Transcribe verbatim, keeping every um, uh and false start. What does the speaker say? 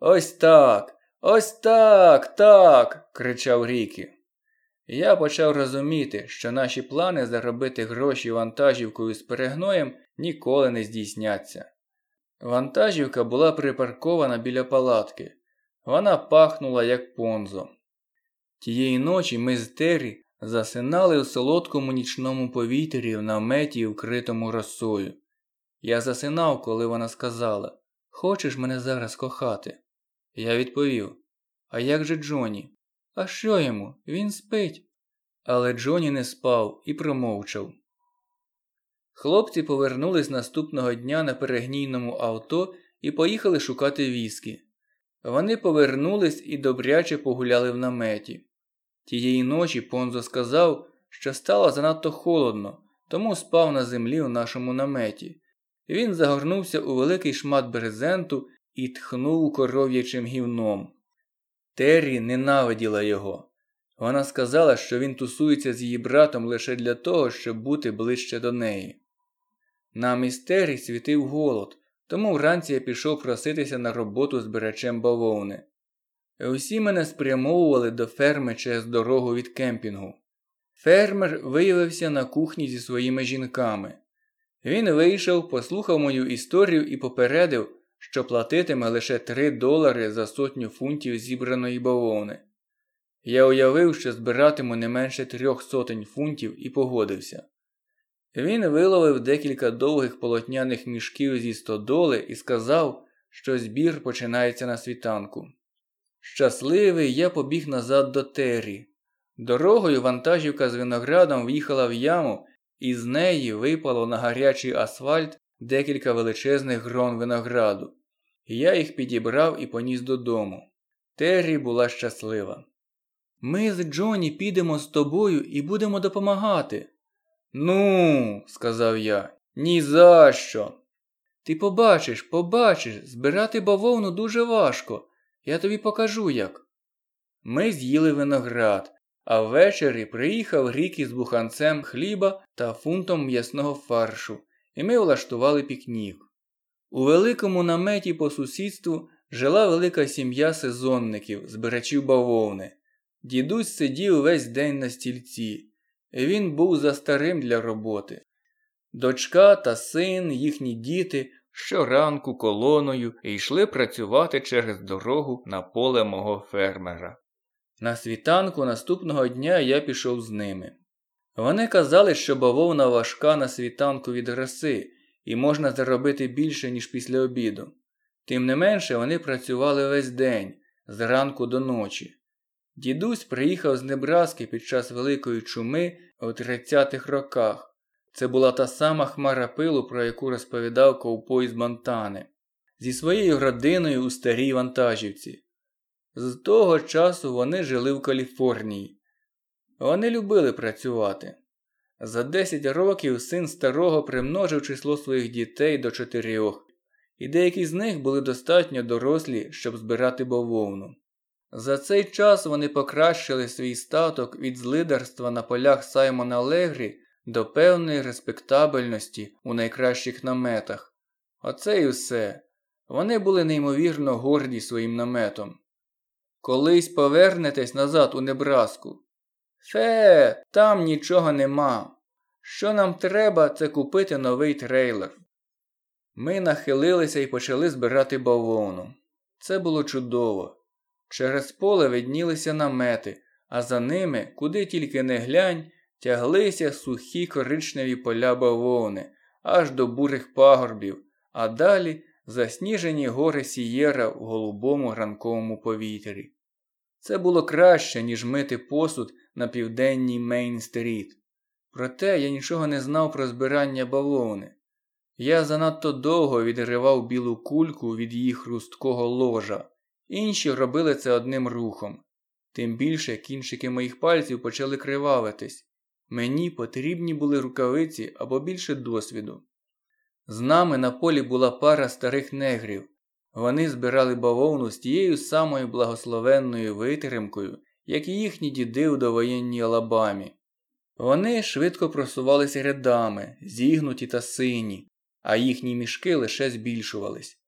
Ось так, ось так, так, кричав Рікі. Я почав розуміти, що наші плани заробити гроші вантажівкою з перегноєм ніколи не здійсняться. Вантажівка була припаркована біля палатки. Вона пахнула як понзо. Тієї ночі ми з Террі засинали у солодкому нічному повітрі в наметі, вкритому росою. Я засинав, коли вона сказала: «Хочеш мене зараз кохати?» Я відповів: «А як же Джонні?» «А що йому? Він спить». Але Джонні не спав і промовчав. Хлопці повернулись наступного дня на перегнійному авто і поїхали шукати віскі. Вони повернулись і добряче погуляли в наметі. Тієї ночі Понзо сказав, що стало занадто холодно, тому спав на землі у нашому наметі. Він загорнувся у великий шмат брезенту і тхнув коров'ячим гівном. Террі ненавиділа його. Вона сказала, що він тусується з її братом лише для того, щоб бути ближче до неї. Нам із Террі світив голод, тому вранці я пішов проситися на роботу збирачем бавовни. Усі мене спрямовували до ферми через дорогу від кемпінгу. Фермер виявився на кухні зі своїми жінками. Він вийшов, послухав мою історію і попередив, що платитиме лише три долари за сотню фунтів зібраної бавовни. Я уявив, що збиратиму не менше трьох сотень фунтів і погодився. Він виловив декілька довгих полотняних мішків зі стодоли і сказав, що збір починається на світанку. Щасливий, я побіг назад до Террі. Дорогою вантажівка з виноградом в'їхала в яму, і з неї випало на гарячий асфальт декілька величезних грон винограду. Я їх підібрав і поніс додому. Террі була щаслива. «Ми з Джонні підемо з тобою і будемо допомагати». «Ну», – сказав я, – «ні за що». «Ти побачиш, побачиш, збирати бавовну дуже важко. Я тобі покажу як». Ми з'їли виноград, а ввечері приїхав Рікі з буханцем хліба та фунтом м'ясного фаршу, і ми влаштували пікнік. У великому наметі по сусідству жила велика сім'я сезонників, збирачів бавовни. Дідусь сидів весь день на стільці. Він був застарим для роботи. Дочка та син, їхні діти, щоранку колоною йшли працювати через дорогу на поле мого фермера. На світанку наступного дня я пішов з ними. Вони казали, що бавовна важка на світанку від роси, і можна заробити більше, ніж після обіду. Тим не менше, вони працювали весь день, зранку до ночі. Дідусь приїхав з Небраски під час Великої чуми у тридцятих роках. Це була та сама хмара пилу, про яку розповідав ковбой з Монтани. Зі своєю родиною у старій вантажівці. З того часу вони жили в Каліфорнії. Вони любили працювати. За десять років син старого примножив число своїх дітей до чотирьох, і деякі з них були достатньо дорослі, щоб збирати бавовну. За цей час вони покращили свій статок від злидарства на полях Саймона Легрі до певної респектабельності у найкращих наметах. Оце і все. Вони були неймовірно горді своїм наметом. «Колись повернетесь назад у Небраску?» «Фе, там нічого нема. Що нам треба, це купити новий трейлер». Ми нахилилися і почали збирати бавовну. Це було чудово. Через поле виднілися намети, а за ними, куди тільки не глянь, тяглися сухі коричневі поля бавовни, аж до бурих пагорбів, а далі засніжені гори Сієра в голубому ранковому повітрі. Це було краще, ніж мити посуд на південній Мейн-стріт. Проте я нічого не знав про збирання бавовни. Я занадто довго відривав білу кульку від її хрусткого ложа. Інші робили це одним рухом. Тим більше кінчики моїх пальців почали кривавитись. Мені потрібні були рукавиці або більше досвіду. З нами на полі була пара старих негрів. Вони збирали бавовну з тією самою благословенною витримкою, як і їхні діди у довоєнній Алабамі. Вони швидко просувалися рядами, зігнуті та сині, а їхні мішки лише збільшувались.